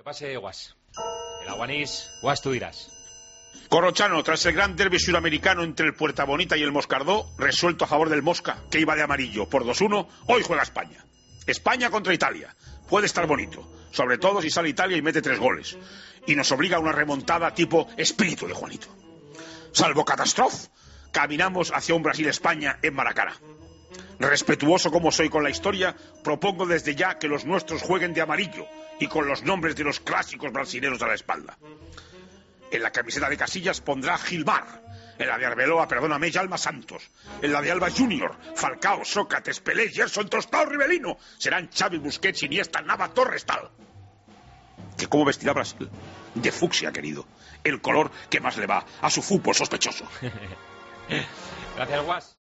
Que pase, Guas. El aguanís, Guas, tú dirás. Corrochano, tras el gran derbi suramericano entre el Puerta Bonita y el Moscardó, resuelto a favor del Mosca, que iba de amarillo por 2-1, hoy juega España. España contra Italia. Puede estar bonito, sobre todo si sale Italia y mete 3 goles. Y nos obliga a una remontada tipo espíritu de Juanito. Salvo catástrofe, caminamos hacia un Brasil-España en Maracaná. Respetuoso como soy con la historia, propongo desde ya que los nuestros jueguen de amarillo y con los nombres de los clásicos brasileños a la espalda. En la camiseta de Casillas pondrá Gilmar, en la de Arbeloa, perdóname, Yalma Santos, en la de Alba Junior, Falcao, Sócrates, Pelé, Gerson, Tostao, Rivelino, serán Xavi, Busquets, Iniesta, Nava, Torres, tal. ¿Que cómo vestirá Brasil? De fucsia, querido, el color que más le va a su fútbol sospechoso. Gracias, Guas.